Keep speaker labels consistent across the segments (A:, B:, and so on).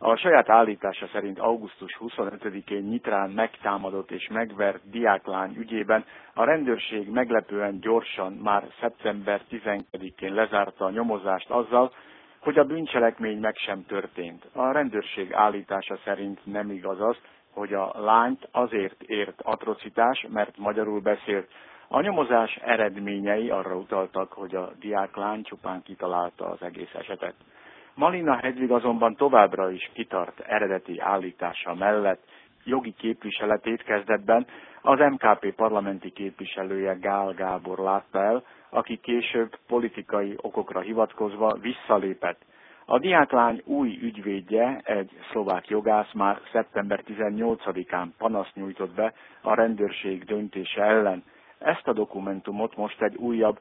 A: A saját állítása szerint augusztus 25-én Nyitrán megtámadott és megvert diáklány ügyében a rendőrség meglepően gyorsan már szeptember 12-én lezárta a nyomozást azzal, hogy a bűncselekmény meg sem történt. A rendőrség állítása szerint nem igaz az, hogy a lányt azért ért atrocitás, mert magyarul beszélt. A nyomozás eredményei arra utaltak, hogy a diáklány csupán kitalálta az egész esetet. Malina Hedvig azonban továbbra is kitart eredeti állítása mellett, jogi képviseletét kezdetben az MKP parlamenti képviselője Gál Gábor látta el, aki később politikai okokra hivatkozva visszalépett. A diáklány új ügyvédje, egy szlovák jogász már szeptember 18-án panaszt nyújtott be a rendőrség döntése ellen. Ezt a dokumentumot most egy újabb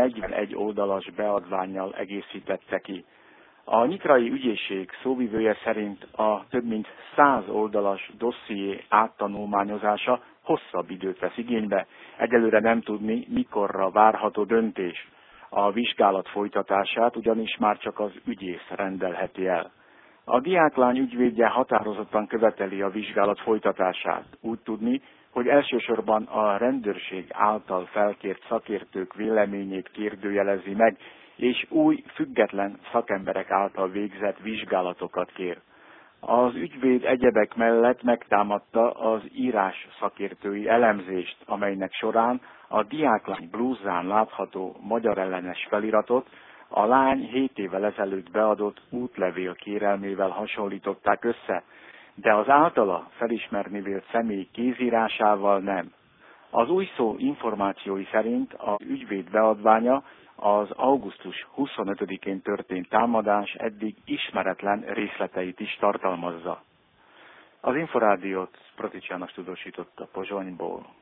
A: 41 oldalas beadvánnyal egészítette ki. A nyitrai ügyészség szóvivője szerint a több mint 100 oldalas dosszié áttanulmányozása hosszabb időt vesz igénybe, egyelőre nem tudni, mikorra várható döntés. A vizsgálat folytatását ugyanis már csak az ügyész rendelheti el. A diáklány ügyvédje határozottan követeli a vizsgálat folytatását. Úgy tudni, hogy elsősorban a rendőrség által felkért szakértők véleményét kérdőjelezi meg, és új, független szakemberek által végzett vizsgálatokat kér. Az ügyvéd egyebek mellett megtámadta az írás szakértői elemzést, amelynek során a diáklány blúzzán látható magyar ellenes feliratot a lány 7 évvel ezelőtt beadott útlevél kérelmével hasonlították össze, de az általa felismerni vélt személy kézírásával nem. Az új szó információi szerint az ügyvéd beadványa az augusztus 25-én történt támadás eddig ismeretlen részleteit is tartalmazza. Az Inforádiót Protics János tudósította Pozsonyból.